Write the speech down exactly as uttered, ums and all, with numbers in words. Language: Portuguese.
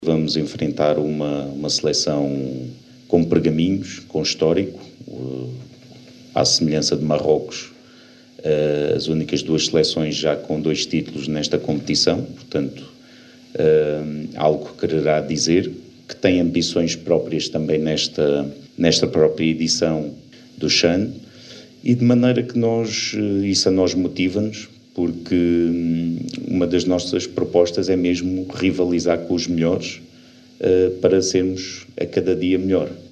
Vamos enfrentar uma, uma seleção com pergaminhos, com histórico, à semelhança de Marrocos, as únicas duas seleções já com dois títulos nesta competição, portanto, algo que quererá dizer, que tem ambições próprias também nesta, nesta própria edição do CHAN, e de maneira que nós, isso a nós motiva-nos, porque uma das nossas propostas é mesmo rivalizar com os melhores uh, para sermos a cada dia melhor.